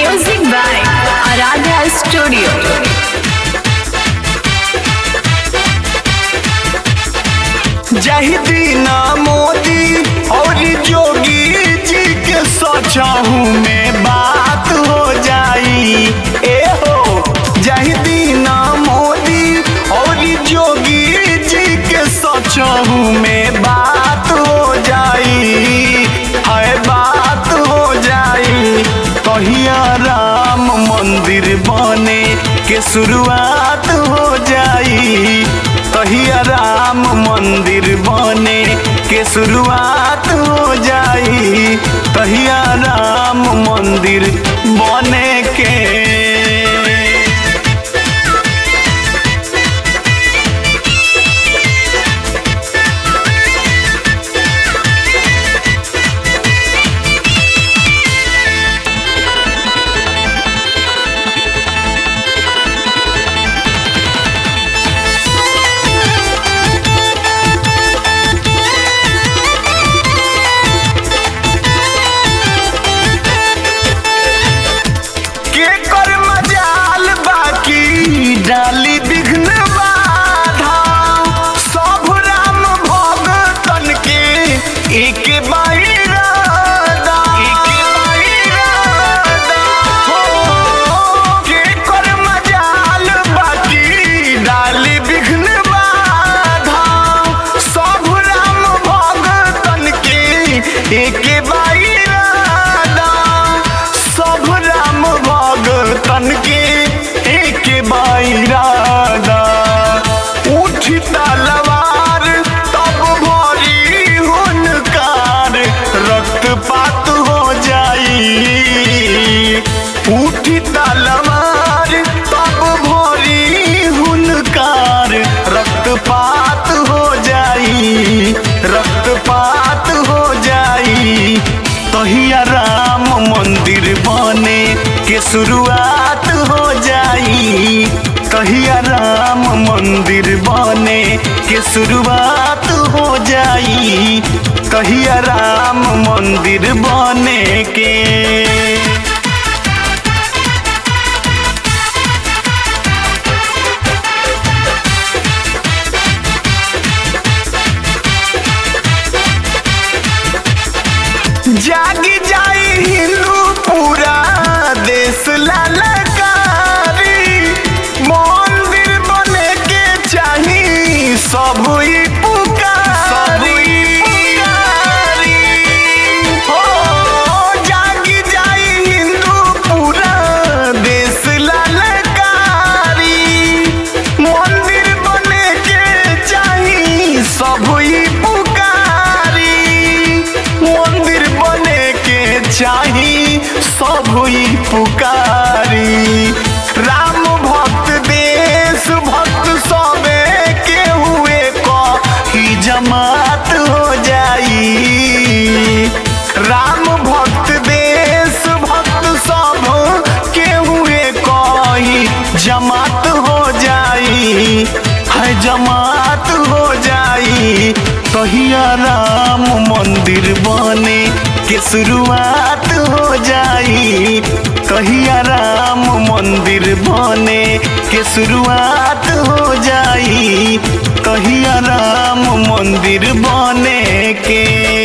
Music by Aradhya Studio. जहिदीना Modi और जोगी जी के सोचहूँ में बात हो जाई। ए हो जहिदीना मोदी और जोगी जी के सोचहूँ में बात हो जाई। है बात हो जाई। कहिया राम मंदिर बने के शुरुआत हो जाई। कहिया राम मंदिर बने के शुरुआत हो जाई। कहिया राम मंदिर बने के डाली विघ्न बाधा सब राम भगतन के एक बाई राधा। के कर मजाल बाकी डाली विघ्न बाधा सब राम भगतन के एक बाई राधा। सब राम भगतन के इरादा उठी तलवार तब भरी हुनकार रक्तपात हो जाई। उठी तलवार तब भरी हुनकार रक्तपात हो जाई। रक्तपात हो जाई। कहिया राम मंदिर बने के शुरुआत हो जाई। कहिया राम मंदिर बने के शुरुआत हो जाई। कहिया राम मंदिर बने के जागी जाई हिंदू पूरा देश ललकारी। मंदिर बने के चाही सब ही पुकारी। हो जागी जाई हिंदू पूरा देश ललकारी। मंदिर बने के चाही सब ही पुकारी। मंदिर बने के चाही सब ही पुकारी। राम भक्त देश भक्त सबे के हुए की जमात हो जाई। राम भक्त देश भक्त सब के हुए की जमात हो जाई। है जमात हो जाई। कहिया राम मंदिर बने के शुरुआत हो जाई। कहिया राम मंदिर बने के शुरुआत हो जाई। कहिया राम मंदिर बने के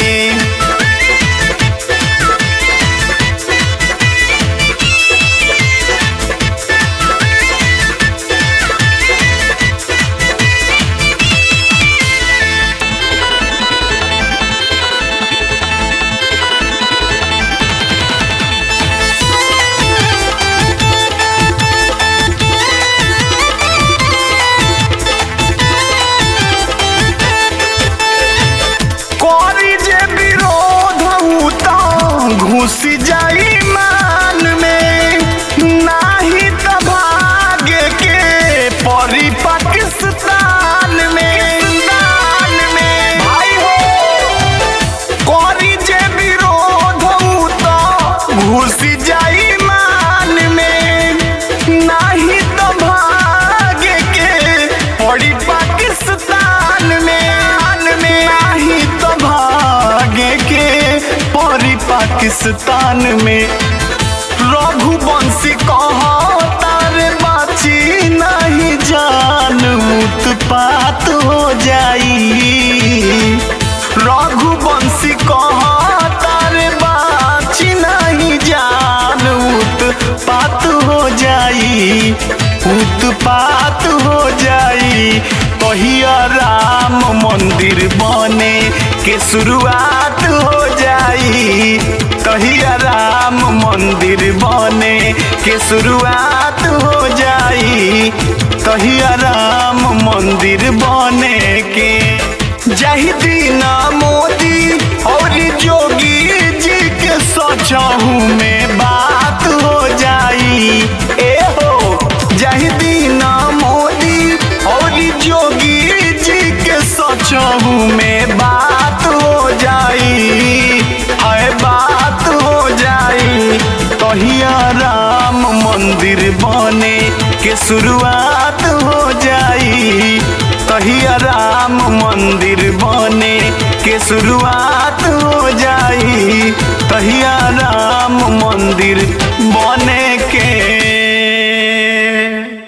घुसी जाई मान में नाही त भागे के परी पाकिस्तान में। भाई हो करी जे विरोध तो घुसी जाई मान में नाही त भागे के परी पाकिस्तान में। नाही त भागे के परी पाकिस्तान में। रघुवंशी कहता रे बाची नहीं जान उत्पात हो जाई। रघुवंशी कहता रे बाची नहीं जान उत्पात हो जाई, उत्पात हो जाई। कहिया राम मंदिर बने के शुरुआत हो जाई, कहिया राम मंदिर बने के शुरुआत हो जाई, कहिया राम मंदिर बने के। जाहि दिन मोदी और जोगी जी के सचहू में बात हो जाई। ए हो जाहि दिन मोदी और जोगी जी के सचहू में बात हो जाई, है बात हो जाई। कहिया राम मंदिर बने के शुरुआत हो जाई, कहिया राम मंदिर बने के शुरुआत हो जाई, कहिया राम मंदिर बने के